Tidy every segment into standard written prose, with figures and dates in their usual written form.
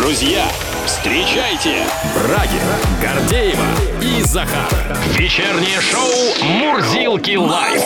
друзья, встречайте Брагина, Гордеева и Захар. Вечернее шоу «Мурзилки лайф».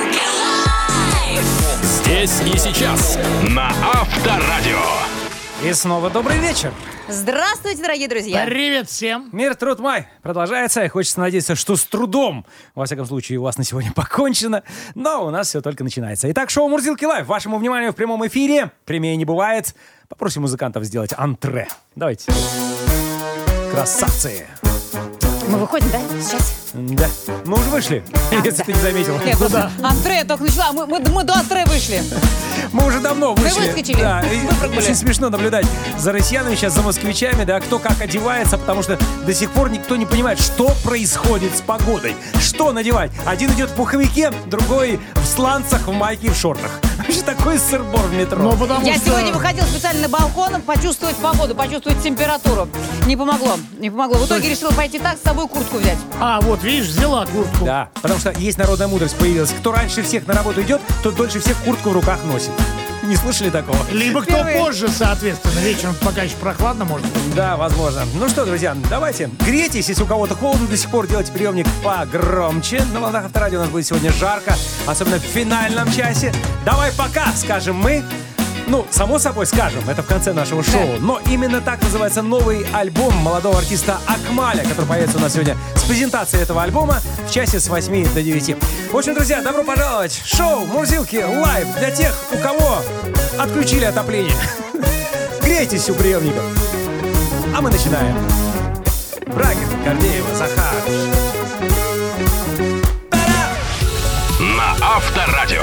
Здесь и сейчас на Авторадио. И снова добрый вечер. Здравствуйте, дорогие друзья. Привет всем. Мир, труд, май продолжается. И хочется надеяться, что с трудом, во всяком случае, у вас на сегодня покончено. Но у нас все только начинается. Итак, шоу «Мурзилки лайф». Вашему вниманию в прямом эфире. Прямее не бывает. Попросим музыкантов сделать антре. Давайте. Красавцы. Мы выходим, да, сейчас? Да. Мы уже вышли, если ты не заметил. Нет, антре только начала. Мы до антре вышли. Мы уже давно вышли. Мы выскочили, Да, выпрыгнули. очень смешно наблюдать за россиянами сейчас, за москвичами, да, кто как одевается, потому что до сих пор никто не понимает, что происходит с погодой. Что надевать? Один идет в пуховике, другой в сланцах, в майке и в шортах. Вообще такой сыр-бор в метро. Ну, потому Я что... сегодня выходила специально на балкон почувствовать погоду, почувствовать температуру. Не помогло. В итоге решила пойти так, с собой куртку взять. А, вот, видишь, взяла куртку. Да, потому что есть народная мудрость появилась. Кто раньше всех на работу идет, тот дольше всех куртку в руках носит. Не слышали такого? Либо кто Впервые. позже, соответственно, вечером, пока еще прохладно, может быть. Да, возможно. Ну что, друзья, давайте. Грейтесь, если у кого-то холодно до сих пор, делайте приемник погромче. На волнах Авторадио у нас будет сегодня жарко, особенно в финальном часе. Давай пока, скажем мы. Ну, само собой скажем, это в конце нашего шоу. Но именно так называется новый альбом молодого артиста Акмаля, который появится у нас сегодня с презентацией этого альбома в часе с 8 до 9. В общем, друзья, добро пожаловать в шоу «Мурзилки лайв» для тех, у кого отключили отопление. Грейтесь у приемников. А мы начинаем. Брагин, Гордеева, Захар. На Авторадио.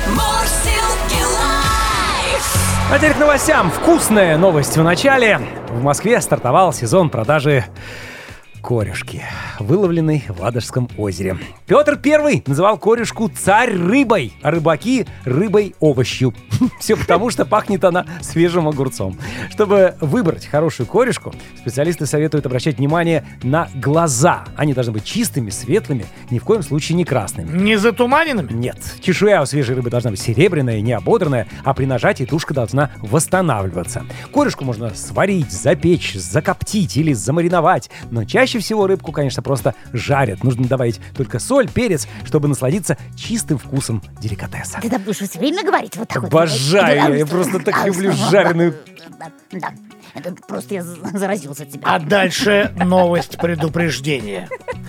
А теперь к новостям. Вкусная новость в начале. В Москве стартовал сезон продажи корешки, выловленной в Ладожском озере. Петр I называл корешку царь рыбой, а рыбаки рыбой овощью. Все потому, что пахнет она свежим огурцом. Чтобы выбрать хорошую корешку, специалисты советуют обращать внимание на глаза. Они должны быть чистыми, светлыми, ни в коем случае не красными. Не затуманенными? Нет. Чешуя у свежей рыбы должна быть серебряная, не ободранная, а при нажатии тушка должна восстанавливаться. Корешку можно сварить, запечь, закоптить или замариновать, но чаще всего рыбку, конечно, просто жарят. Нужно добавить только соль, перец, чтобы насладиться чистым вкусом деликатеса. Ты будешь все время говорить вот так вот? Обожаю я просто так люблю жареную. Да, это просто я заразился от тебя. А дальше новость предупреждения.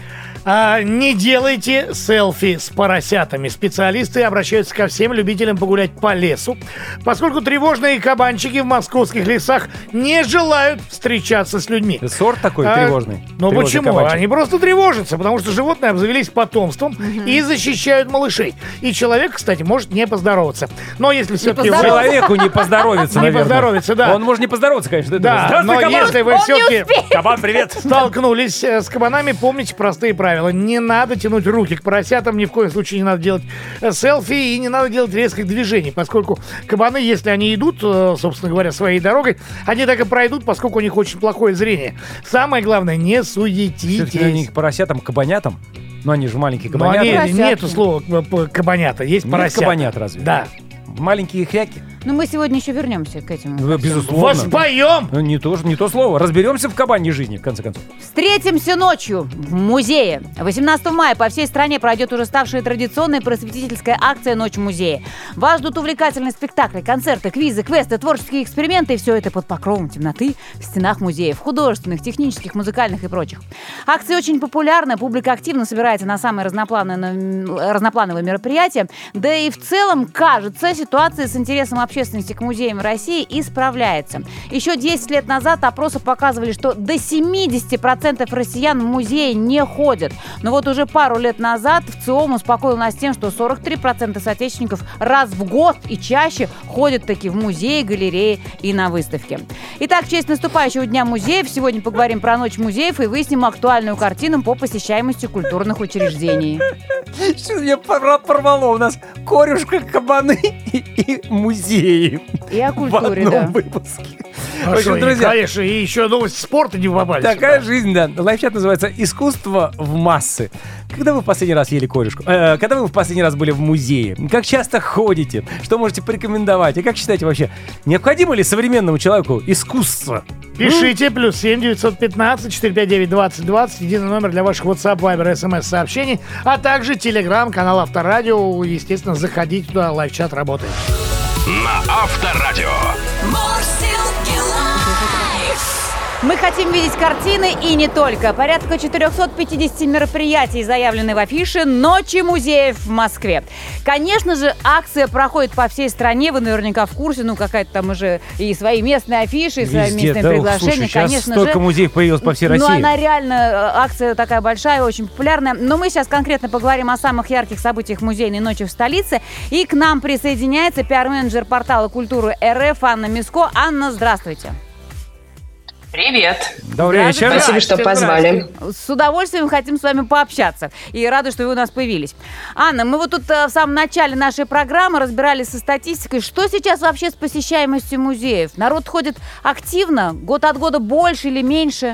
Не делайте селфи с поросятами. Специалисты обращаются ко всем любителям погулять по лесу, поскольку тревожные кабанчики в московских лесах не желают встречаться с людьми. Сорт такой тревожный. Ну Тревожный почему? кабанчик. Они просто тревожатся, потому что животные обзавелись потомством и защищают малышей. И человек, кстати, может не поздороваться. Но если все-таки вы... Человеку не поздоровится, Не наверное. поздоровится, да. Он может не поздороваться, конечно. Да, Здравствуй, но кабан! если вы все-таки Кабан, привет! столкнулись с кабанами, помните простые правила. Не надо тянуть руки к поросятам, ни в коем случае не надо делать селфи и не надо делать резких движений, поскольку кабаны, если они идут, собственно говоря, своей дорогой, они так и пройдут, поскольку у них очень плохое зрение. Самое главное, не Все-таки они суетитесь. к поросятам, кабанятам. Но они же маленькие Но кабанята. нету слова кабанята, есть Нет поросята. кабанят разве? Да. Маленькие хряки. Ну, мы сегодня еще вернемся к этому. Безусловно. Воспоем! Ну, не то слово. Разберемся в кабаньей жизни, в конце концов. Встретимся ночью в музее. 18 мая по всей стране пройдет уже ставшая традиционной просветительская акция «Ночь музея». Вас ждут увлекательные спектакли, концерты, квизы, квесты, творческие эксперименты. И все это под покровом темноты в стенах музеев. Художественных, технических, музыкальных и прочих. Акция очень популярна. Публика активно собирается на самые разноплановые мероприятия. Да и в целом, кажется, ситуация с интересом общественности к музеям России исправляется. Еще 10 лет назад опросы показывали, что до 70% россиян в музеи не ходят. Но вот уже пару лет назад ВЦИОМ успокоил нас тем, что 43% соотечественников раз в год и чаще ходят таки в музеи, галереи и на выставки. Итак, в честь наступающего Дня музеев сегодня поговорим про Ночь музеев и выясним актуальную картину по посещаемости культурных учреждений. Что меня порвало? У нас корешка, кабаны и музеи. И о В культуре, одном да. выпуске. В общем, друзья, конечно, и еще новости спорта не попались. такая жизнь, да. Лайфчат называется «Искусство в массы». Когда вы в последний раз ели корешку? Когда вы в последний раз были в музее? Как часто ходите? Что можете порекомендовать? И как считаете вообще, необходимо ли современному человеку искусство? Пишите, +7 915 459 2020, единый номер для ваших WhatsApp, Viber, SMS сообщений, а также Telegram, канал Авторадио. Естественно, заходите туда, лайв-чат работает. На Авторадио. Мы хотим видеть картины и не только. Порядка 450 мероприятий заявлены в афише «Ночи музеев» в Москве. Конечно же, акция проходит по всей стране. Вы наверняка в курсе. Ну, какая-то там уже и свои местные афиши, и свои местные приглашения. Слушай, сейчас конечно столько же. музеев появилось по всей России. Ну, она реально, акция такая большая, очень популярная. Но мы сейчас конкретно поговорим о самых ярких событиях музейной ночи в столице. И к нам присоединяется пиар-менеджер портала «Культура РФ» Анна Миско. Анна, здравствуйте. Привет. Добрый вечер. Спасибо, что позвали. С удовольствием хотим с вами пообщаться. И рады, что вы у нас появились. Анна, мы вот тут в самом начале нашей программы разбирались со статистикой. Что сейчас вообще с посещаемостью музеев? Народ ходит активно? Год от года больше или меньше?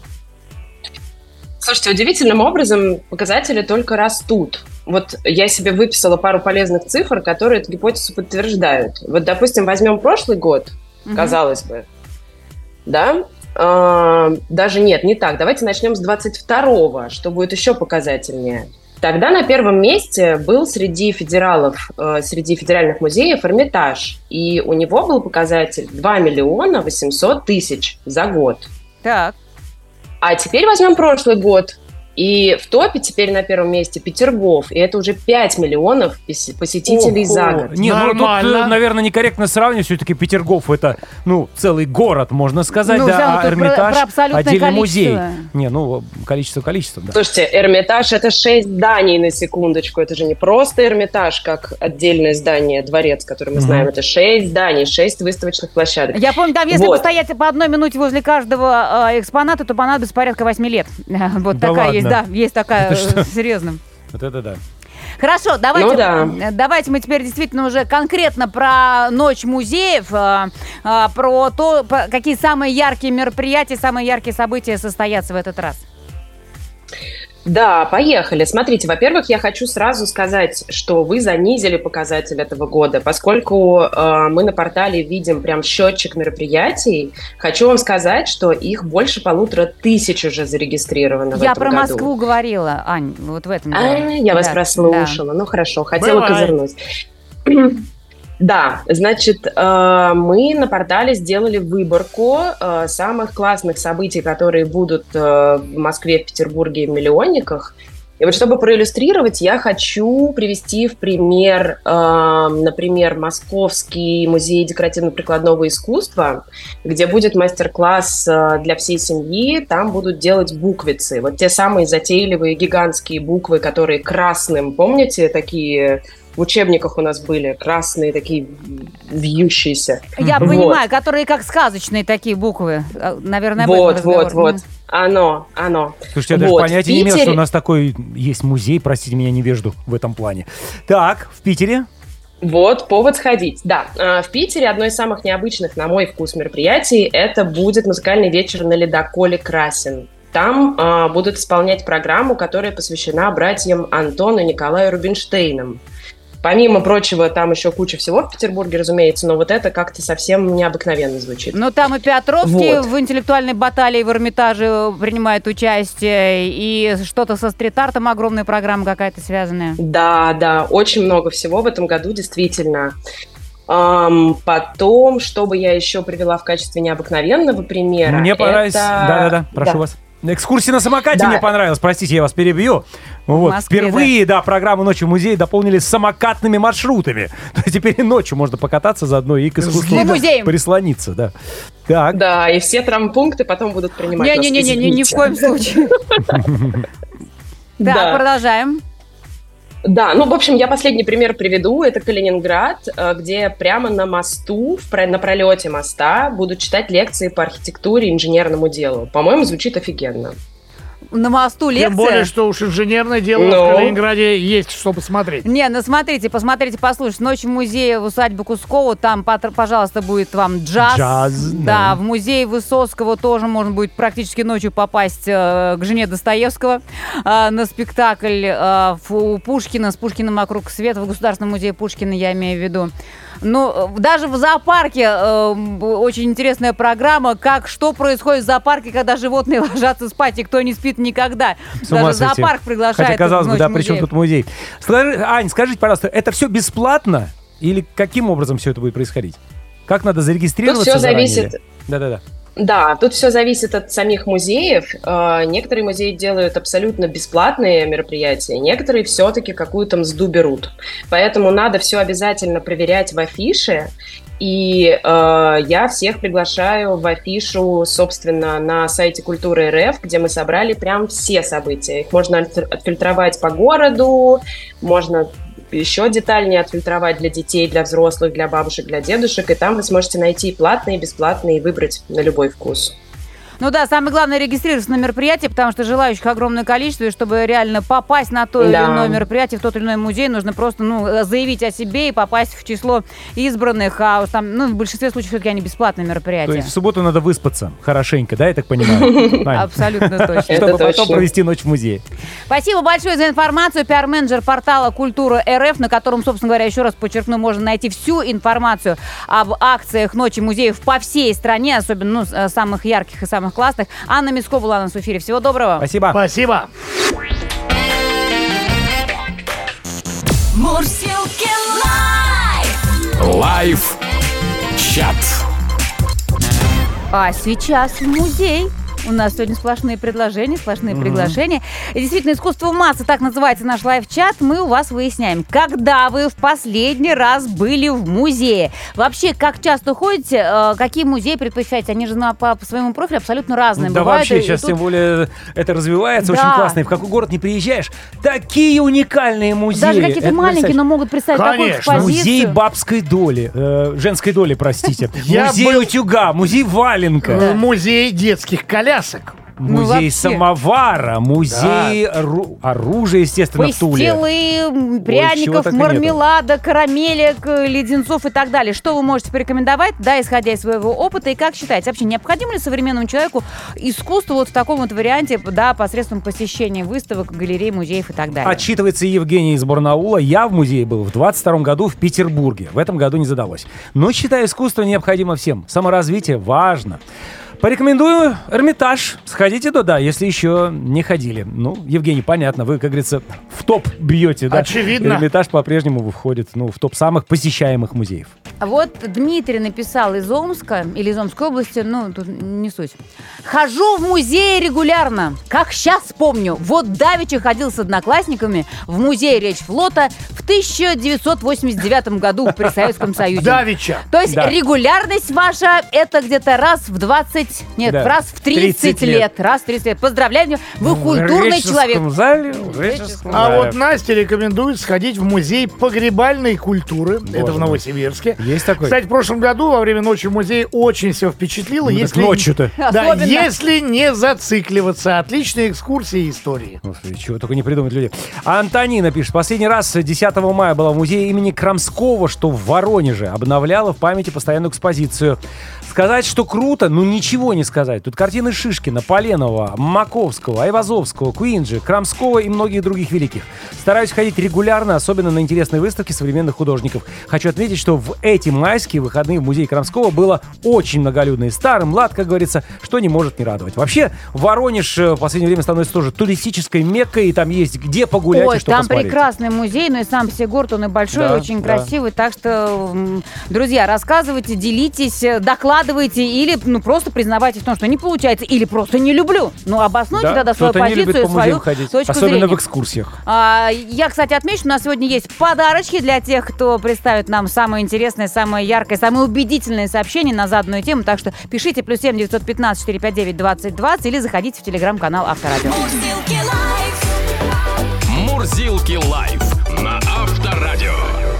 Слушайте, удивительным образом показатели только растут. Вот я себе выписала пару полезных цифр, которые эту гипотезу подтверждают. Вот, допустим, возьмем прошлый год, казалось бы, да? Даже нет, не так. Давайте начнем с 22-го, что будет еще показательнее. Тогда на первом месте был среди федералов, среди федеральных музеев Эрмитаж. И у него был показатель 2 миллиона 800 тысяч за год. Так. А теперь возьмем прошлый год. И в топе теперь на первом месте Петергоф. И это уже 5 миллионов посетителей за год. Не, ну тут, Нормально. наверное, некорректно сравнивать. Все-таки Петергоф — это, целый город, можно сказать, Ну, да, да, а тут про Эрмитаж — абсолютное отдельный музей. количество. Не, количеством, да. Слушайте, Эрмитаж – это 6 зданий, на секундочку. Это же не просто Эрмитаж, как отдельное здание, дворец, который мы знаем. Это 6 зданий, 6 выставочных площадок. Я помню, там, если Вот. постоять по одной минуте возле каждого экспоната, то понадобится порядка 8 лет. Вот Да такая ладно? есть, да, есть такая, Это что? серьезно. Вот это да. Хорошо, давайте, Ну да. давайте мы теперь действительно уже конкретно про ночь музеев, про то, какие самые яркие мероприятия, самые яркие события состоятся в этот раз. Да, поехали. Смотрите, во-первых, я хочу сразу сказать, что вы занизили показатель этого года, поскольку мы на портале видим прям счетчик мероприятий. Хочу вам сказать, что их больше 1500 уже зарегистрировано в Я этом про году. Москву говорила, Ань, вот в этом дело. Я вас Да, прослушала. Ну хорошо, хотела Бывает. козырнуть. Да, значит, мы на портале сделали выборку самых классных событий, которые будут в Москве, в Петербурге и в миллионниках. И вот чтобы проиллюстрировать, я хочу привести в пример, например, Московский музей декоративно-прикладного искусства, где будет мастер-класс для всей семьи, там будут делать буквицы. Вот те самые затейливые гигантские буквы, которые красным, помните, такие... В учебниках у нас были красные, такие вьющиеся. Я Вот. понимаю, которые как сказочные такие буквы. Наверное, об этом разговор. Вот. Оно. Слушайте, я даже Вот, понятия в не имел, Питере- что у нас такой есть музей, простите меня, невежду в этом плане. Так, в Питере? Вот, повод сходить. Да, в Питере одно из самых необычных, на мой вкус, мероприятий – это будет музыкальный вечер на ледоколе «Красин». Там будут исполнять программу, которая посвящена братьям Антону и Николаю Рубинштейнам. Помимо прочего, там еще куча всего в Петербурге, разумеется, но вот это как-то совсем необыкновенно звучит. Ну, там и Петровский Вот. в интеллектуальной баталии в Эрмитаже принимает участие, и что-то со стрит-артом, огромная программа какая-то связанная. Да, очень много всего в этом году, действительно. Потом, что бы я еще привела в качестве необыкновенного примера. Мне понравилось. это- Да, прошу вас. Экскурсия на самокате Да. мне понравилась. Простите, я вас перебью. Вот. Москве, Впервые, программу «Ночи в музее» дополнили самокатными маршрутами. То есть теперь и ночью можно покататься заодно и к искусству По музеям. прислониться. Да. Так. Да, и все травмпункты потом будут принимать нас, Не-не-не, ни в извините. коем случае. Да. Так, продолжаем. Да, ну, в общем, я последний пример приведу. Это Калининград, где прямо на мосту, на пролете моста будут читать лекции по архитектуре и инженерному делу. По-моему, звучит офигенно. на мосту лекция. Тем более, что уж инженерное дело в Калининграде есть, что посмотреть. Не, ну смотрите, послушайте. Ночь в музее в усадьбе Кускова, там, пожалуйста, будет вам джаз. Да, в музей Высоцкого тоже можно будет практически ночью попасть к жене Достоевского на спектакль. У Пушкина, с Пушкиным вокруг света, в Государственном музее Пушкина, я имею в виду. Ну, даже в зоопарке очень интересная программа, что происходит в зоопарке, когда животные ложатся спать, и кто не спит никогда. Даже зоопарк приглашает. Хотя, казалось бы, да, при чем тут музей? Ань, скажите, пожалуйста, это все бесплатно? Или каким образом все это будет происходить? Как надо зарегистрироваться? Тут все зависит. Да-да-да. Да, тут все зависит от самих музеев. Некоторые музеи делают абсолютно бесплатные мероприятия, некоторые все-таки какую-то мзду берут. Поэтому надо все обязательно проверять в афише. И я всех приглашаю в афишу, собственно, на сайте Культуры РФ, где мы собрали прям все события. Их можно отфильтровать по городу, можно еще детальнее отфильтровать для детей, для взрослых, для бабушек, для дедушек. И там вы сможете найти платные, бесплатные и выбрать на любой вкус. Ну да, самое главное регистрироваться на мероприятие, потому что желающих огромное количество, и чтобы реально попасть на то или иное мероприятие, в тот или иной музей, нужно просто заявить о себе и попасть в число избранных, а там, в большинстве случаев все-таки они бесплатные мероприятия. То есть в субботу надо выспаться хорошенько, да, я так понимаю? Абсолютно точно. Чтобы потом провести ночь в музее. Спасибо большое за информацию. Пиар-менеджер портала Культура РФ, на котором, собственно говоря, еще раз подчеркну, можно найти всю информацию об акциях Ночи музеев по всей стране, особенно самых ярких и самых классных. Анна Мискова была у нас в эфире. Всего доброго. Спасибо. Спасибо. Мурзилки лайв. Чат. А сейчас в музей. У нас сегодня сплошные предложения, сплошные приглашения. И действительно, искусство массы, так называется наш лайв-чат. Мы у вас выясняем, когда вы в последний раз были в музее. Вообще, как часто ходите, какие музеи предпочитаете? Они же по своему профилю абсолютно разные. Да, бывают, вообще сейчас тем более это развивается очень классно. И в какой город не приезжаешь, такие уникальные музеи. Даже какие-то маленькие, но могут представить такую экспозицию. Музей бабской доли, женской доли, простите. Музей утюга, музей валенка. Музей детских колясок. Музей самовара, музей оружия, естественно, в Туле. Пастилы, пряников, мармелада, карамелек, леденцов и так далее. Что вы можете порекомендовать, да, исходя из своего опыта, и как считаете, вообще необходимо ли современному человеку искусство вот в таком вот варианте, да, посредством посещения выставок, галерей, музеев и так далее? Отчитывается Евгений из Барнаула. Я в музее был в 22 году в Петербурге. В этом году не задалось. Но считаю, искусство необходимо всем. Саморазвитие важно. Порекомендую Эрмитаж. Сходите туда, если еще не ходили. Ну, Евгений, понятно, вы, как говорится, в топ бьете, да? Очевидно. Эрмитаж по-прежнему входит, в топ самых посещаемых музеев. Вот Дмитрий написал из Омска, или из Омской области, тут не суть. Хожу в музей регулярно. Как сейчас помню. Вот давеча ходил с одноклассниками в музей Речфлота в 1989 году при Советском Союзе. Давеча. То есть регулярность ваша это где-то раз в 20... Нет, раз в 30 лет. Раз в 30 лет. Поздравляю, вы культурный человек. Вот Настя рекомендует сходить в музей погребальной культуры. Это в Новосибирске. Есть такой. Кстати, в прошлом году во время ночи в музее очень все впечатлило. Если ночью-то. Да, если не зацикливаться. Отличные экскурсии и истории. Господи, чего только не придумать люди. А Антонина пишет. Последний раз 10 мая была в музее имени Крамского, что в Воронеже. Обновляла в памяти постоянную экспозицию. Сказать, что круто, ничего не сказать. Тут картины Шишкина, Поленова, Маковского, Айвазовского, Куинджи, Крамского и многих других великих. Стараюсь ходить регулярно, особенно на интересные выставки современных художников. Хочу отметить, что в эти майские выходные в музее Крамского было очень многолюдно. И старый, млад, как говорится, что не может не радовать. Вообще, Воронеж в последнее время становится тоже туристической меккой, и там есть где погулять и что там посмотреть. Прекрасный музей, но и сам все город, он и большой, очень красивый. Так что, друзья, рассказывайте, делитесь, докладывайте или просто признавайте в том, что не получается, или просто не люблю. Обоснуйте тогда свою позицию, свою точку особенно зрения. в экскурсиях. Я, кстати, отмечу, у нас сегодня есть подарочки для тех, кто представит нам самое интересное, самое яркое, самое убедительное сообщение на заданную тему. Так что пишите +7 915 459 2020 или заходите в телеграм-канал Авторадио. Мурзилки лайв на Авторадио.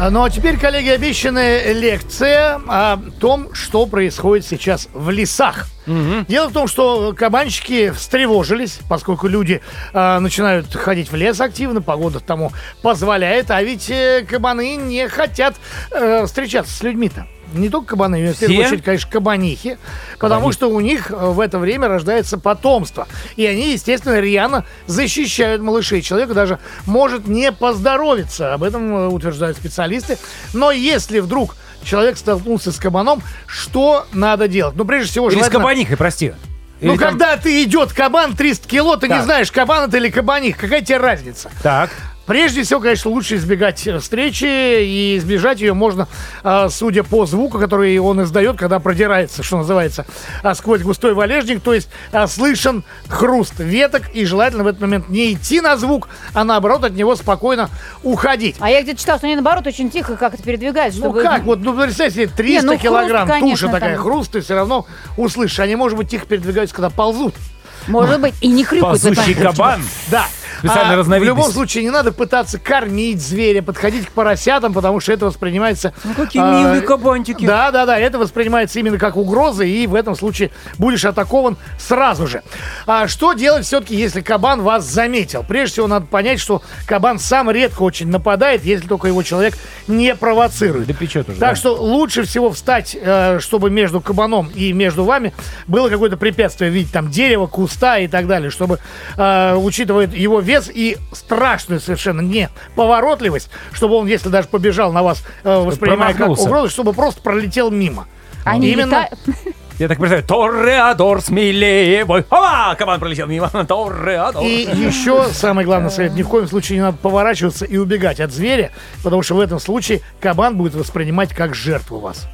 Ну а теперь, коллеги, обещанная лекция о том, что происходит сейчас в лесах. Дело в том, что кабанчики встревожились, поскольку люди начинают ходить в лес активно, погода тому позволяет, а ведь кабаны не хотят встречаться с людьми-то. Не только кабаны, в первую очередь, конечно, кабанихи, потому что у них в это время рождается потомство. И они, естественно, рьяно защищают малышей. Человеку даже может не поздоровиться. Об этом утверждают специалисты. Но если вдруг человек столкнулся с кабаном, что надо делать? Ну, прежде всего, Или с кабанихой, прости. Ну, когда ты идет кабан 300 кило, ты не знаешь, кабан это или кабаних. Какая тебе разница? Так. Прежде всего, конечно, лучше избегать встречи, и избежать ее можно, судя по звуку, который он издает, когда продирается, что называется, сквозь густой валежник, то есть слышен хруст веток, и желательно в этот момент не идти на звук, а наоборот от него спокойно уходить. А я где-то читал, что они наоборот очень тихо как-то передвигаются. Ну чтобы... как, вот, ну представь себе, 300 килограмм, хруст, конечно, туша такая, там... хруст, ты все равно услышишь. Они, может быть, тихо передвигаются, когда ползут. Может быть, и не хрюкают. Ползущий кабан. Да. Специальная разновидность. В любом случае, не надо пытаться кормить зверя, подходить к поросятам, потому что это воспринимается... Ну, какие милые кабанчики. Да, это воспринимается именно как угроза, и в этом случае будешь атакован сразу же. Что делать все-таки, если кабан вас заметил? Прежде всего, надо понять, что кабан сам редко очень нападает, если только его человек не провоцирует. Да печет уже, так что лучше всего встать, чтобы между кабаном и между вами было какое-то препятствие в виде там дерева, куста и так далее, чтобы, учитывая его вес и страшную совершенно неповоротливость, чтобы он, если даже побежал на вас, воспринимая как угрозу, чтобы просто пролетел мимо. Именно... Я так представляю, Тореадор смелее бой. Кабан пролетел мимо. Тореадор. И еще самый главный совет: ни в коем случае не надо поворачиваться и убегать от зверя, потому что в этом случае кабан будет воспринимать как жертву вас.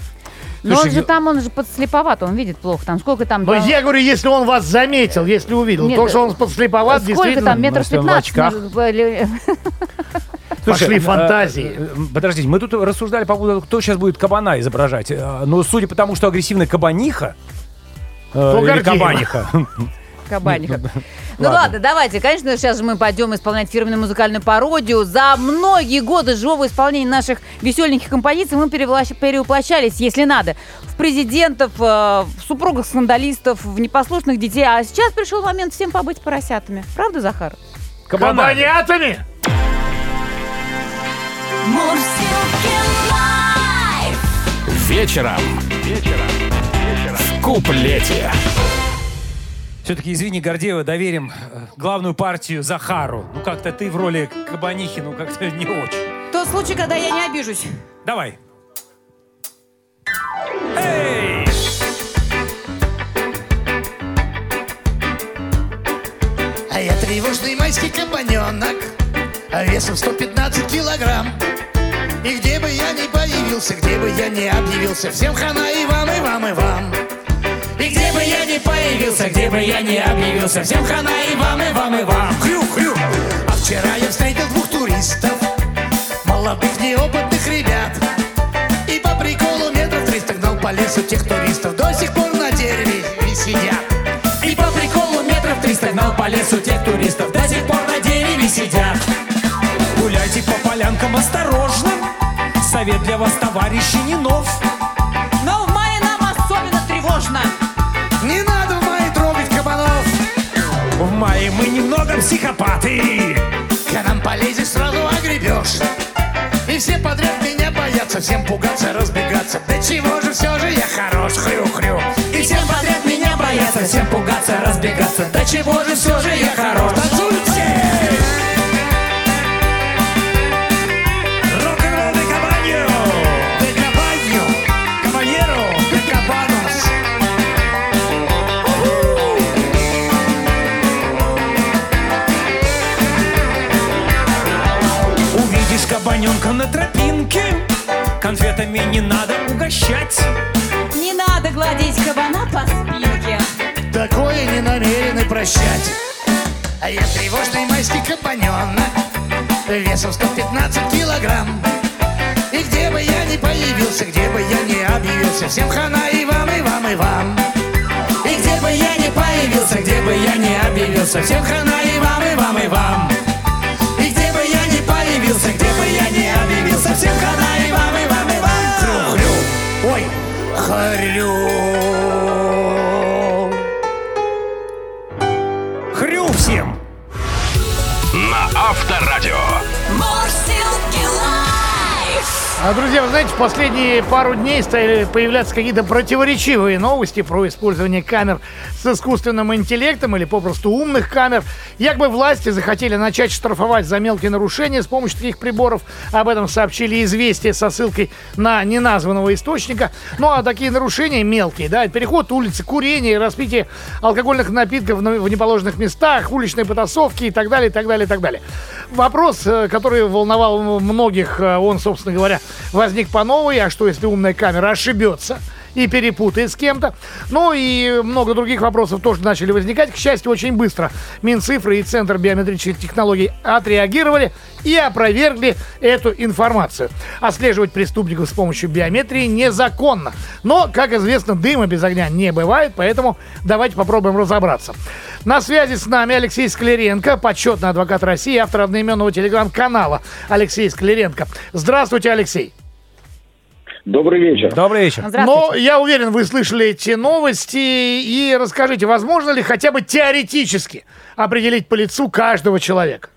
Но он же подслеповат, он видит плохо. Там сколько там... Но я говорю, если он вас заметил, если увидел. Нет, то, что он подслеповат, сколько действительно... там, метров 15? Пошли фантазии. Подождите, мы тут рассуждали по поводу, кто сейчас будет кабана изображать. Но судя по тому, что агрессивная кабаниха... или кабаниха... Кабаниха. Ну ладно, давайте. Конечно, сейчас же мы пойдем исполнять фирменную музыкальную пародию. За многие годы живого исполнения наших веселеньких композиций мы перевоплощались, если надо, в президентов, в супругах скандалистов, в непослушных детей. А сейчас пришел момент всем побыть поросятами. Правда, Захар? Кабанятами! Вечером. В куплете. Все-таки, извини, Гордеева, доверим главную партию Захару. Ну, как-то ты в роли кабанихи, ну, как-то не очень. Тот случай, когда я не обижусь. Давай. Эй! А я тревожный майский кабаненок, весом 115 килограмм. И где бы я ни появился, где бы я ни объявился, всем хана и вам, и вам, и вам. И где бы я ни появился, где бы я ни объявился, всем хана и вам, и вам, и вам. Хрю-хрю. А вчера я встретил 2 туристов, молодых неопытных ребят, и по приколу метров 300 гнал по лесу тех туристов, до сих пор на дереве и сидят. И по приколу метров 300 гнал по лесу тех туристов, до сих пор на дереве сидят. Гуляйте по полянкам осторожно. Совет для вас, товарищи, не нов. Но в мае нам особенно тревожно. Не надо в мае трогать кабанов. В мае мы немного психопаты. К нам полезешь, сразу огребешь. И все подряд меня боятся, всем пугаться, разбегаться. Да чего же все же я хорош, хрю-хрю. И всем подряд меня боятся, всем пугаться, разбегаться. Да чего же все же я хорош. Танцуйте! Кабаненка на тропинке, конфетами не надо угощать. Не надо гладить кабана по спинке. Такое не намерены прощать. А я тревожный майский кабаненок, весом 115 килограмм. И где бы я ни появился, где бы я ни объявился, всем хана и вам, и вам, и вам. И где бы я ни появился, где бы я ни объявился, всем хана и вам, и вам, и вам. И где бы я ни появился, где бы я ни объявился, всем хана. Хрю. Хрю всем! На Авторадио. Друзья, вы знаете, в последние пару дней стали появляться какие-то противоречивые новости про использование камер с искусственным интеллектом или попросту умных камер. Якобы власти захотели начать штрафовать за мелкие нарушения с помощью таких приборов. Об этом сообщили «Известия» со ссылкой на неназванного источника. Ну а такие нарушения мелкие, да, переход улицы, курение, распитие алкогольных напитков в неположенных местах, уличные потасовки и так далее, и так далее, и так далее. Вопрос, который волновал многих, он, собственно говоря, возник по новой. А что, если умная камера ошибется и перепутает с кем-то? Ну и много других вопросов тоже начали возникать. К счастью, очень быстро Минцифры и Центр биометрических технологий отреагировали и опровергли эту информацию. Отслеживать преступников с помощью биометрии незаконно. Но, как известно, дыма без огня не бывает, поэтому давайте попробуем разобраться. На связи с нами Алексей Скляренко, почетный адвокат России, автор одноименного телеграм-канала Алексей Скляренко. Здравствуйте, Алексей. Добрый вечер. Добрый вечер. Но я уверен, вы слышали эти новости. И расскажите, возможно ли хотя бы теоретически определить по лицу каждого человека?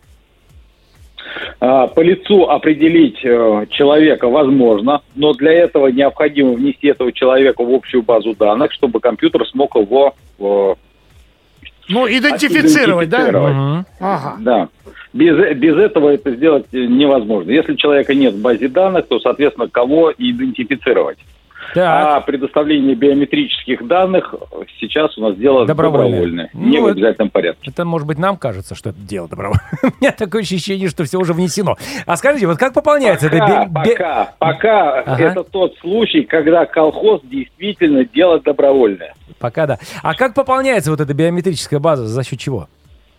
По лицу определить человека возможно, но для этого необходимо внести этого человека в общую базу данных, чтобы компьютер смог его идентифицировать, да? Ага. Да. Без этого это сделать невозможно. Если человека нет в базе данных, то, соответственно, кого идентифицировать. Так. А предоставление биометрических данных сейчас у нас дело добровольное. Не в обязательном порядке. Это, может быть, нам кажется, что это дело добровольное. У меня такое ощущение, что все уже внесено. А скажите, вот как пополняется Пока это тот случай, когда колхоз действительно дело добровольное. Пока да. А как пополняется вот эта биометрическая база? За счет чего?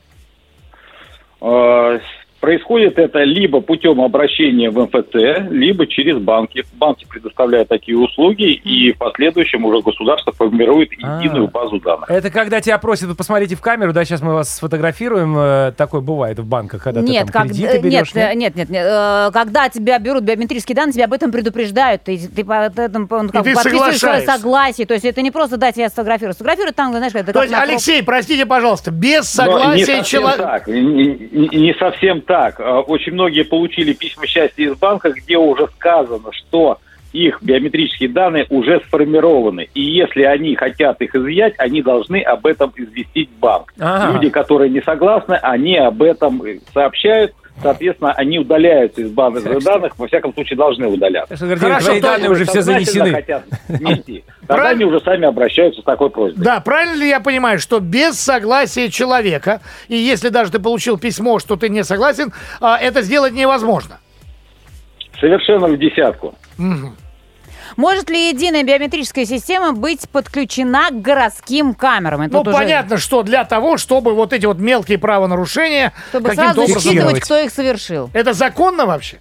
Происходит это либо путем обращения в МФЦ, либо через банки. Банки предоставляют такие услуги, и в последующем уже государство формирует единую базу данных. Это когда тебя просят, посмотрите в камеру, да, сейчас мы вас сфотографируем. Такое бывает в банках, когда ты там кредиты берешь. Нет. Когда тебя берут биометрические данные, тебя об этом предупреждают. Ты подписываешь свое согласие. То есть это не просто дать тебя сфотографировать. Сфотографировать там, знаешь, это то есть, Алексей, простите, пожалуйста, без согласия человека... Не совсем так. Очень многие получили письма счастья из банка, где уже сказано, что их биометрические данные уже сформированы. И если они хотят их изъять, они должны об этом известить банк. Ага. Люди, которые не согласны, они об этом сообщают. Соответственно, они удаляются из базы данных, во всяком случае, должны удаляться. Хорошо, твои данные уже все занесены. Хотят нести. Тогда они уже сами обращаются с такой просьбой. Да, правильно ли я понимаю, что без согласия человека, и если даже ты получил письмо, что ты не согласен, это сделать невозможно? Совершенно в десятку. Угу. Может ли единая биометрическая система быть подключена к городским камерам? Понятно, что для того, чтобы вот эти вот мелкие правонарушения... Чтобы сразу считывать, кто их совершил. Это законно вообще?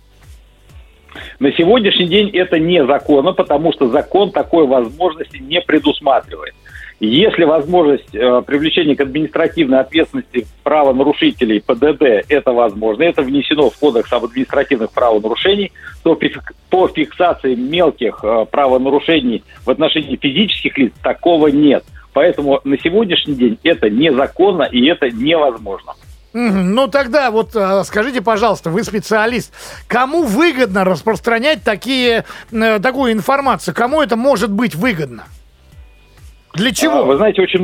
На сегодняшний день это незаконно, потому что закон такой возможности не предусматривает. Если возможность привлечения к административной ответственности правонарушителей ПДД, это возможно, это внесено в Кодекс об административных правонарушениях, то по фиксации мелких правонарушений в отношении физических лиц такого нет. Поэтому на сегодняшний день это незаконно и это невозможно. Ну тогда вот скажите, пожалуйста, вы специалист, кому выгодно распространять такую информацию? Кому это может быть выгодно? Для чего? Вы знаете, очень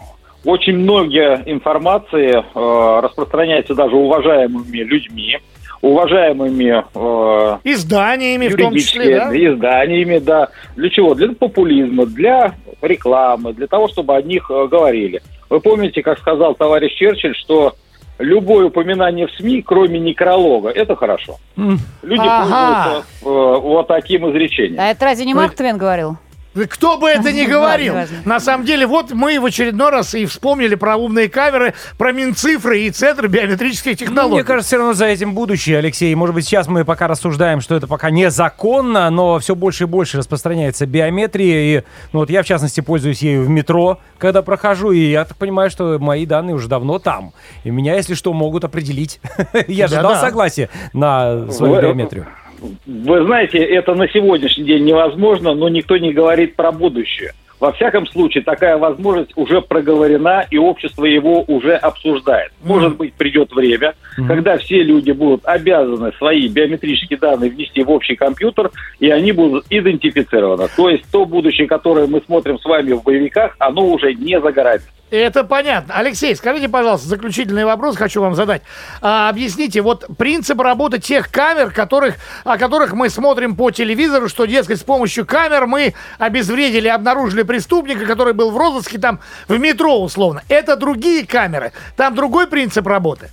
много информации распространяется даже уважаемыми людьми, уважаемыми изданиями, в том числе, да? Изданиями, да. Для чего? Для популизма, для рекламы, для того, чтобы о них говорили. Вы помните, как сказал товарищ Черчилль, что любое упоминание в СМИ, кроме некролога, это хорошо. Люди пользуются вот таким изречением. А это разве не Марк Твен говорил? Кто бы это ни говорил. На самом деле, вот мы в очередной раз и вспомнили про умные камеры, про Минцифры и Центр биометрических технологий. Мне кажется, все равно за этим будущее, Алексей. Может быть, сейчас мы пока рассуждаем, что это пока незаконно, но все больше и больше распространяется биометрия. И вот я, в частности, пользуюсь ею в метро, когда прохожу, и я так понимаю, что мои данные уже давно там. И меня, если что, могут определить. Я же дал согласие на свою биометрию. Вы знаете, это на сегодняшний день невозможно, но никто не говорит про будущее. Во всяком случае, такая возможность уже проговорена, и общество его уже обсуждает. Может быть, придет время, когда все люди будут обязаны свои биометрические данные внести в общий компьютер, и они будут идентифицированы. То есть то будущее, которое мы смотрим с вами в боевиках, оно уже не за горами. Это понятно. Алексей, скажите, пожалуйста, заключительный вопрос хочу вам задать. Объясните, вот принцип работы тех камер, о которых мы смотрим по телевизору, что, дескать, с помощью камер мы обезвредили, обнаружили преступника, который был в розыске там в метро условно. Это другие камеры, там другой принцип работы.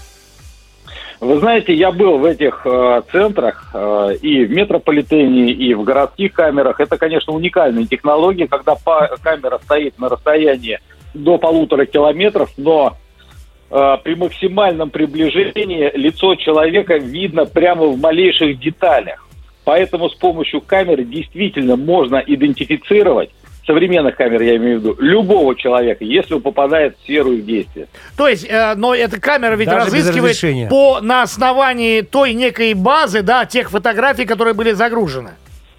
Вы знаете, я был в этих центрах и в метрополитене, и в городских камерах. Это, конечно, уникальные технологии, когда камера стоит на расстоянии до 1,5 километров, но при максимальном приближении лицо человека видно прямо в малейших деталях. Поэтому с помощью камеры действительно можно идентифицировать, современных камер я имею в виду, любого человека, если он попадает в сферу их действия. То есть, но эта камера ведь даже разыскивает на основании той некой базы, да, тех фотографий, которые были загружены.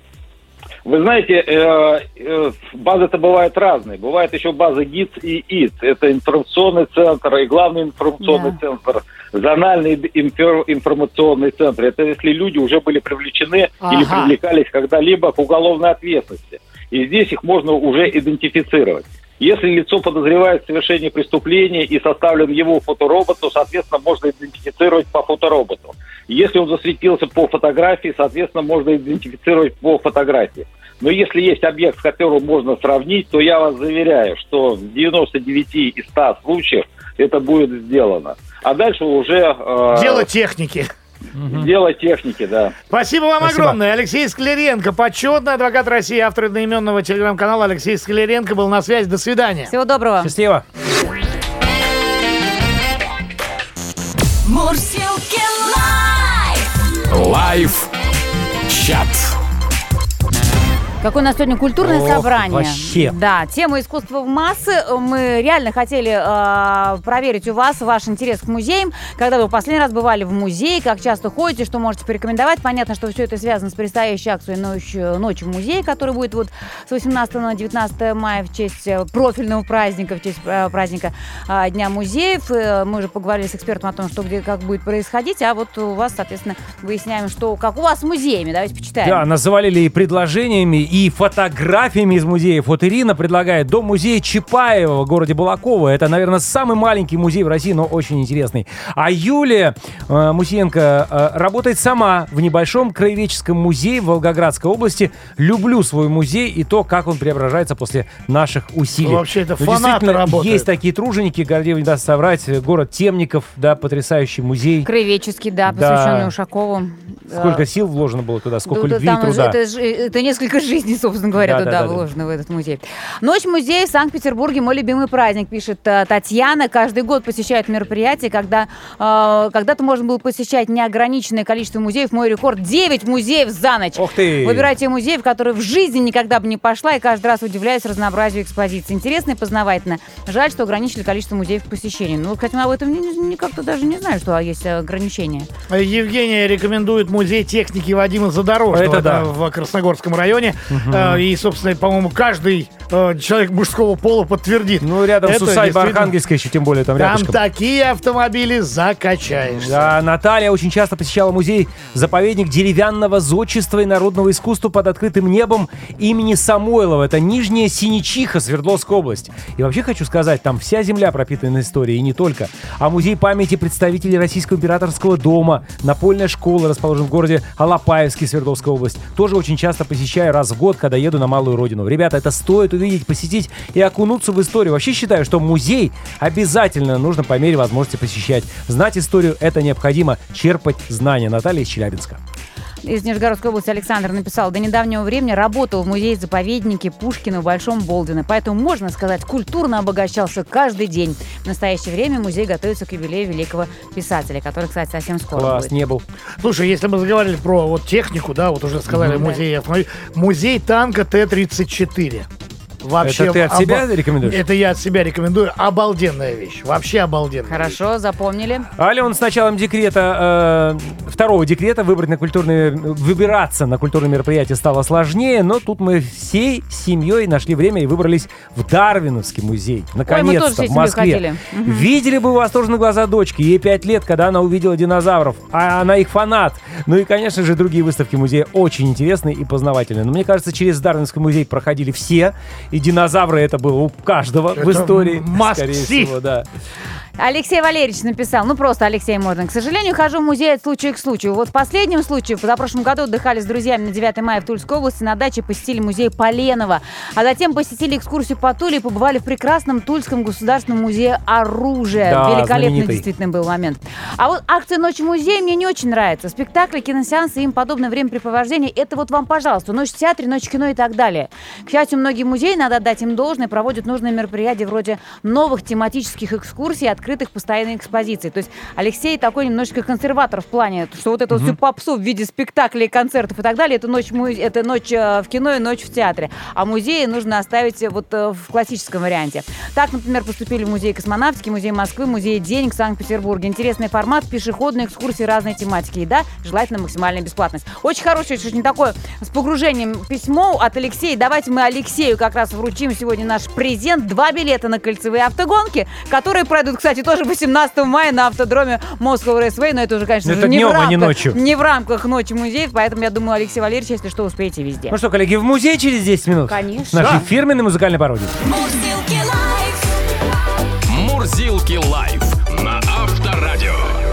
Вы знаете, базы-то бывают разные. Бывает еще база ГИЦ и ИЦ. Это информационный центр и главный информационный центр, зональный информационный центр. Это если люди уже были привлечены или привлекались когда-либо к уголовной ответственности. И здесь их можно уже идентифицировать. Если лицо подозревает в совершении преступления и составлен его фоторобот, то, соответственно, можно идентифицировать по фотороботу. Если он засветился по фотографии, соответственно, можно идентифицировать по фотографии. Но если есть объект, с которым можно сравнить, то я вас заверяю, что в 99 из 100 случаев это будет сделано. А дальше уже... Дело техники. Дело техники, да. Спасибо вам огромное. Алексей Скляренко, почетный адвокат России, автор одноименного телеграм-канала. Алексей Скляренко был на связи. До свидания. Всего доброго. Счастливо. Мурзилки лайф. Лайф-чат. Какое у нас сегодня культурное собрание. Вообще. Да, тема искусства в массы. Мы реально хотели проверить у вас ваш интерес к музеям. Когда вы в последний раз бывали в музее, как часто ходите, что можете порекомендовать. Понятно, что все это связано с предстоящей акцией «Ночь в музее», которая будет вот с 18 на 19 мая в честь профильного праздника, в честь праздника Дня музеев. Мы уже поговорили с экспертом о том, что где как будет происходить. А вот у вас, соответственно, выясняем, что как у вас с музеями. Давайте почитаем. Да, нас завалили и предложениями, и фотографиями из музеев. Вот Ирина предлагает дом-музей Чапаева в городе Балаково. Это, наверное, самый маленький музей в России, но очень интересный. А Юлия Мусиенко работает сама в небольшом краеведческом музее в Волгоградской области. Люблю свой музей и то, как он преображается после наших усилий. Вообще, это фанаты работают. Есть такие труженики, Гордеев не даст соврать. Город Темников, да, потрясающий музей. Краеведческий, да, посвященный Ушакову. Сколько сил вложено было туда, сколько любви там и труда. Это несколько жизней, собственно говоря, туда вложено, в этот музей. Ночь музея в Санкт-Петербурге — мой любимый праздник, пишет Татьяна. Каждый год посещают мероприятия, когда-то можно было посещать неограниченное количество музеев. Мой рекорд — 9 музеев за ночь. Ух ты! Выбираю те музеи, в которые в жизни никогда бы не пошла, и каждый раз удивляюсь разнообразию экспозиций. Интересно и познавательно. Жаль, что ограничили количество музеев к посещению. Ну, кстати, мы об этом как-то даже не знаю, что есть ограничения. Евгения рекомендует музей техники Вадима Задорожного. Это в Красногорском районе. И, собственно, по-моему, каждый человек мужского пола подтвердит. Ну, рядом с усадьбой Архангельской еще, тем более, там рядышком. Там такие автомобили закачаешься. Да, Наталья очень часто посещала музей-заповедник деревянного зодчества и народного искусства под открытым небом имени Самойлова. Это Нижняя Синичиха, Свердловская область. И вообще хочу сказать, там вся земля пропитана историей, и не только. А музей памяти представителей Российского императорского дома, напольная школа, расположена в городе Алапаевске, Свердловская область. Тоже очень часто посещаю раз в год, когда еду на малую родину. Ребята, это стоит увидеть, посетить и окунуться в историю. Вообще считаю, что музей обязательно нужно по мере возможности посещать. Знать историю — это необходимо. Черпать знания. Наталья из Челябинска. Из Нижегородской области Александр написал: до недавнего времени работал в музее-заповеднике Пушкина в Большом Болдино, поэтому, можно сказать, культурно обогащался каждый день. В настоящее время музей готовится к юбилею великого писателя, который, кстати, совсем скоро Класс, будет. Не был. Слушай, если мы заговорили про технику, да, вот уже сказали музей танка Т-34. Вообще, Это ты от себя рекомендуешь? Это я от себя рекомендую. Обалденная вещь. Вообще обалденная. Хорошо, запомнили. Ален, с началом декрета, второго декрета выбираться на культурные мероприятия стало сложнее, но тут мы всей семьей нашли время и выбрались в Дарвиновский музей. Наконец-то, в Москве. Видели бы восторженные глаза дочки. Ей 5 лет, когда она увидела динозавров. А она их фанат. Ну и, конечно же, другие выставки музея очень интересные и познавательные. Но мне кажется, через Дарвиновский музей проходили все. И динозавры это было у каждого в истории. Скорее всего, да. Алексей Валерьевич написал, ну просто Алексей можно. К сожалению, хожу в музей от случая к случаю. Вот в последнем случае, позапрошлом году отдыхали с друзьями на 9 мая в Тульской области, на даче посетили музей Поленова, а затем посетили экскурсию по Туле и побывали в прекрасном Тульском государственном музее оружия. Да, великолепный знаменитый. Действительно был момент. А вот акция «Ночь в музее» мне не очень нравится. Спектакли, киносеансы и им подобное времяпрепровождение — это вот вам, пожалуйста, ночь в театре, ночь в кино и так далее. К счастью, многие музеи, надо отдать им должное, проводят нужные мероприятия вроде новых тематических экскурсий, открытых постоянной экспозиции. То есть Алексей такой немножечко консерватор в плане, что вот эту всю попсу в виде спектаклей, концертов и так далее, это ночь в кино и ночь в театре. А музеи нужно оставить вот в классическом варианте. Так, например, поступили в музей космонавтики, музей Москвы, музей денег в Санкт-Петербурге. Интересный формат, пешеходные экскурсии разной тематики. И да, желательно максимальная бесплатность. Очень хорошее, очень такое с погружением письмо от Алексея. Давайте мы Алексею как раз вручим сегодня наш презент. 2 билета на кольцевые автогонки, которые пройдут, кстати, тоже 18 мая на автодроме Moscow Raceway. Но это уже, конечно, это не днем, в рамках, а не ночью. Не в рамках ночи музеев. Поэтому я думаю, Алексей Валерьевич, если что, успеете везде. Ну что, коллеги, в музей через 10 минут. Конечно. С нашей фирменной музыкальной пародией. Мурзилки лайф. Мурзилки лайф на Авторадио.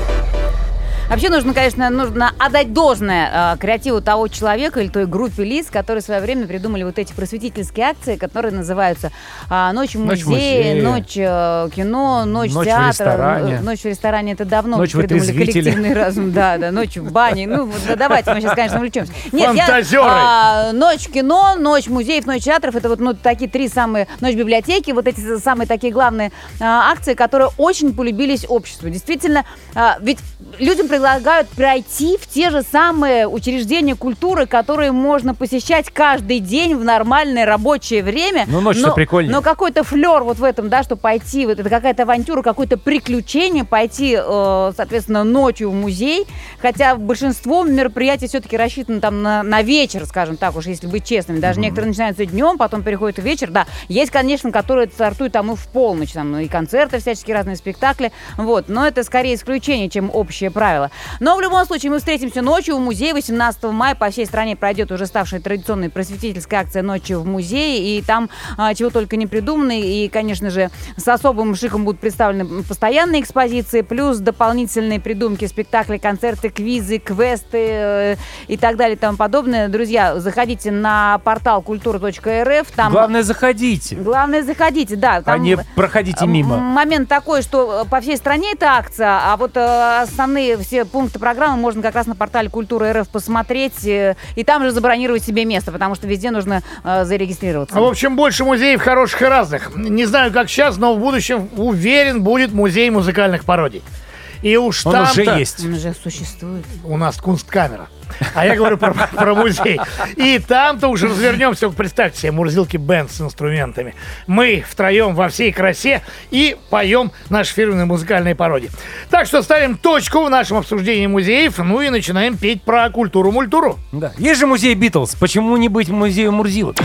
Вообще нужно отдать должное креативу того человека или той группе лиц, которые в свое время придумали вот эти просветительские акции, которые называются «Ночь в музее», «Ночь кино», «Ночь в театре». В ресторане. «Ночь в ресторане» — это давно «Ночь придумали вытрезвителя». коллективный разум. Да, «Ночь в бане». Ну, давайте мы сейчас, конечно, увлечемся. Фантазеры. «Ночь в кино», «Ночь музеев», «Ночь театров» — это вот такие 3 самые, «Ночь библиотеки», вот эти самые такие главные акции, которые очень полюбились обществу. Действительно, ведь людям предлагают пройти в те же самые учреждения культуры, которые можно посещать каждый день в нормальное рабочее время. Ну, ночь-то прикольнее. Но какой-то флер вот в этом, да, что пойти, вот это какая-то авантюра, какое-то приключение, пойти, соответственно, ночью в музей. Хотя большинство мероприятий все-таки рассчитано там на вечер, скажем так уж, если быть честными. Даже некоторые начинаются днем, потом переходят в вечер. Да, есть, конечно, которые стартуют там и в полночь, там и концерты, всяческие разные спектакли. Вот, но это скорее исключение, чем общее правило. Но в любом случае мы встретимся ночью в музее. 18 мая по всей стране пройдет уже ставшая традиционной просветительская акция «Ночью в музее». И там чего только не придумано. И, конечно же, с особым шиком будут представлены постоянные экспозиции, плюс дополнительные придумки, спектакли, концерты, квизы, квесты и так далее и тому подобное. Друзья, заходите на портал kultura.rf. Там... Главное, заходите. Главное, заходите, да. Там... А не проходите мимо. Момент такой, что по всей стране эта акция, а вот основные все пункты программы можно как раз на портале Культура.рф посмотреть и там же забронировать себе место, потому что везде нужно зарегистрироваться. В общем, больше музеев хороших и разных. Не знаю, как сейчас, но в будущем, уверен, будет музей музыкальных пародий. И уж он там-то... уже есть. Он уже существует. У нас Кунсткамера. А я говорю про музей. И там-то уже развернемся. Представьте себе, Мурзилки бенд с инструментами. Мы втроем во всей красе и поем наши фирменные музыкальные пародии. Так что ставим точку в нашем обсуждении музеев, ну и начинаем петь про культуру-мультуру. Да. Есть же музей Битлз. Почему не быть музеем Мурзилок?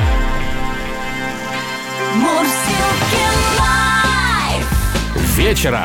Мурзилки лайф. Вечером.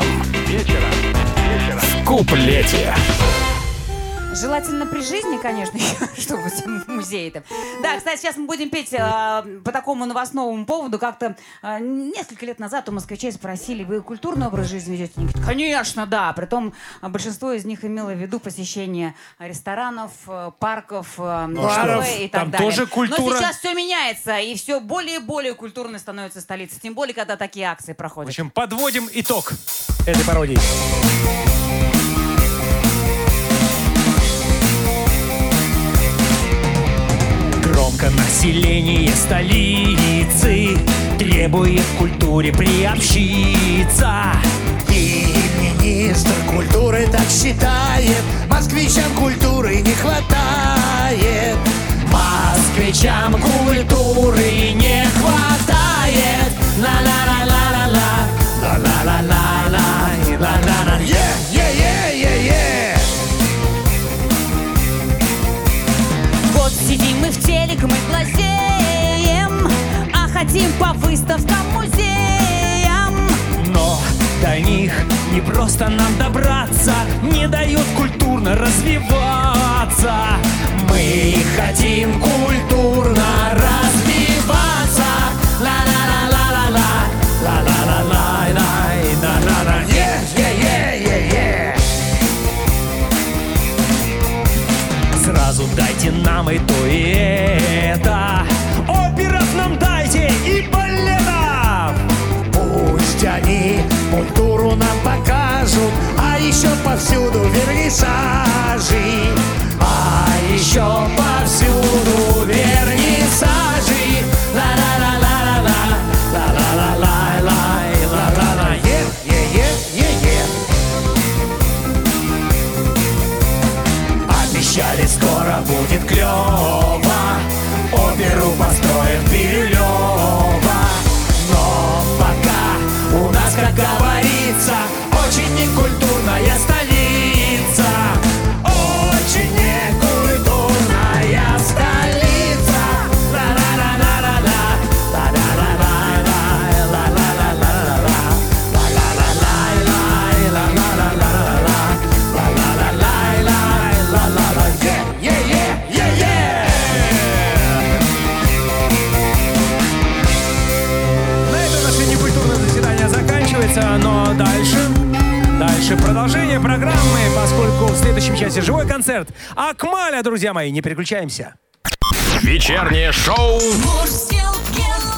В куплете. Желательно при жизни, конечно, чтобы в музее-то. Да, кстати, сейчас мы будем петь по такому новостному поводу. Как-то несколько лет назад у москвичей спросили: вы культурный образ жизни ведете? Они говорят: конечно, да. Притом большинство из них имело в виду посещение ресторанов, парков, кафе и так там далее. тоже культура. Но сейчас все меняется, и все более и более культурной становится столица. Тем более, когда такие акции проходят. В общем, подводим итог этой пародии. Громко население столицы требует к культуре приобщиться. И министр культуры так считает, москвичам культуры не хватает. Москвичам культуры не хватает. хотим по выставкам, музеям. Но до них не просто нам добраться, не дают культурно развиваться. Мы хотим культурно развиваться. Ла-ла-ла-ла-ла-ла, ла-ла-ла-ла-ла-ла-ла-ла. Сразу дайте нам и то, и это. Оперов нам дайте и балетов. Пусть они культуру нам покажут, а еще повсюду вернисажи. А еще повсюду вернисажи. Ла-ла-ла-ла-ла-ла, ла-ла-ла-ла-ла-ла-ла-ла. Обещали, скоро будет клево, оперу построят в Бирюлево. Но пока у нас, как говорится, очень некультурная столица. Очень некультурная столица. Ла-ла-ла-ла-ла-ла, ла-ла-ла-ла-ла, ла-ла-ла-ла-ла-ла, ла-ла-ла-ла-ла-ла-ла-ла-ла. На этом наше некультурное заседание заканчивается, но дальше продолжение программы, поскольку в следующем часе живой концерт Акмаля, друзья мои, не переключаемся. Вечернее шоу Мурзилки